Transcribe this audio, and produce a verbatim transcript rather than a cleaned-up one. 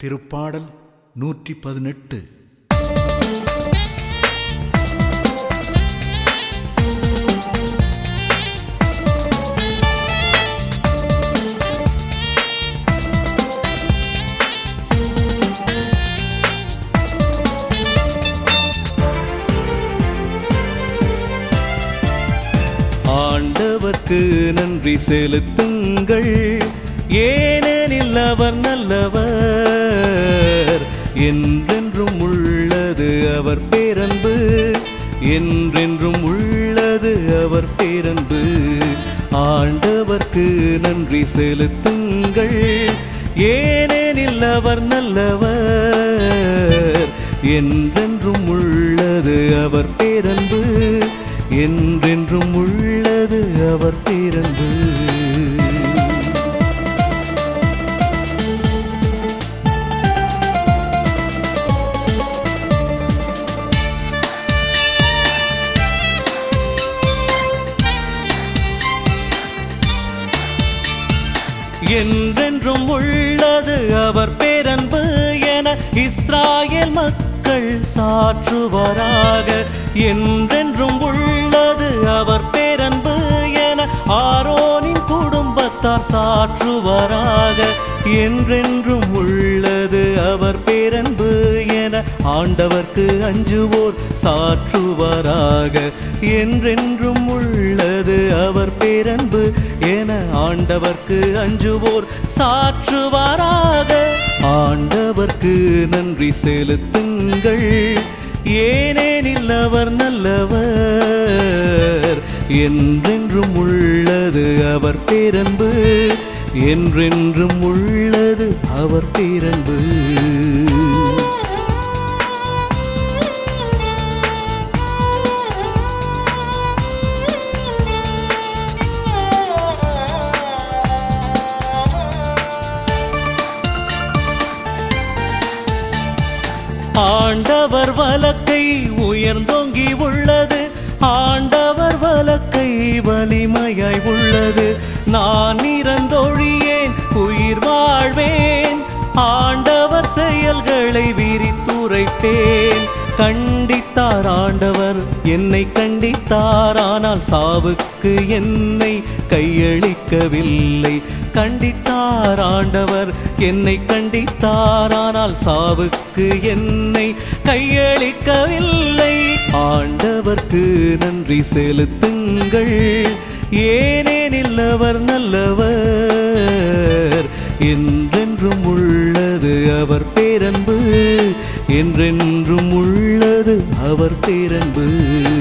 திருப்பாடல் நூற்றி பதினெட்டு. ஆண்டவர்க்கு நன்றி செலுத்துங்கள், ஏனெனில் அவர் நல்லவர். என்றென்றும் உள்ளது அவர் பேரன்பு, என்றென்றும் உள்ளது அவர் பேரன்பு. ஆண்டவர்க்கு நன்றி செலுத்துங்கள், ஏனெனில் அவர் நல்லவர். என்றென்றும் உள்ளது அவர் பேரன்பு, என்றென்றும் உள்ளது அவர் பேரன்பு. என்றென்றும் உள்ளது அவர் பேரன்பு என இஸ்ராயேல் மக்கள் சாற்றுவாராக. என்றென்றும் உள்ளது அவர் பேரன்பு என ஆரோனின் குடும்பத்தார் சாற்றுவாராக. என்றென்றும் உள்ளது அவர் பேரன்பு என ஆண்டவர்க்கு அஞ்சுவோர் சாற்றுவாராக. என்றென்றும் உள்ளது அவர் பேரன்பு என ஆண்டவர்க்கு அஞ்சுவோர் சாற்றுவாராக. ஆண்டவர்க்கு நன்றி செலுத்துங்கள், ஏனெனில் அவர் நல்லவர். என்றென்றும் உள்ளது அவர் பேரன்பு, என்றென்றும் உள்ளது அவர் பேரன்பு. ஆண்டவர் வலக்கை உயர்ந்தோங்கி உள்ளது, ஆண்டவர் வலக்கை வலிமையாய் உள்ளது. நான் இறந்தொழியேன் உயிர் வாழ்வேன், ஆண்டவர் செயல்களை விரித்துரைப்பேன். கண்டித்தார் ஆண்டவர் என்னை கண்டித்தார், ஆனால் சாவுக்கு என்னை கையளிக்கவில்லை. கண்டித்தார் ஆண்டவர் என்னை கண்டித்தார், ஆனால் சாவுக்கு என்னை கையளிக்கவில்லை. ஆண்டவர்க்கு நன்றி செலுத்துங்கள், ஏனெனில் அவர் நல்லவர். என்றென்றும் உள்ளது அவர் பேரன்பு, என்றென்றும் உள்ளது அவர் பேரன்பு.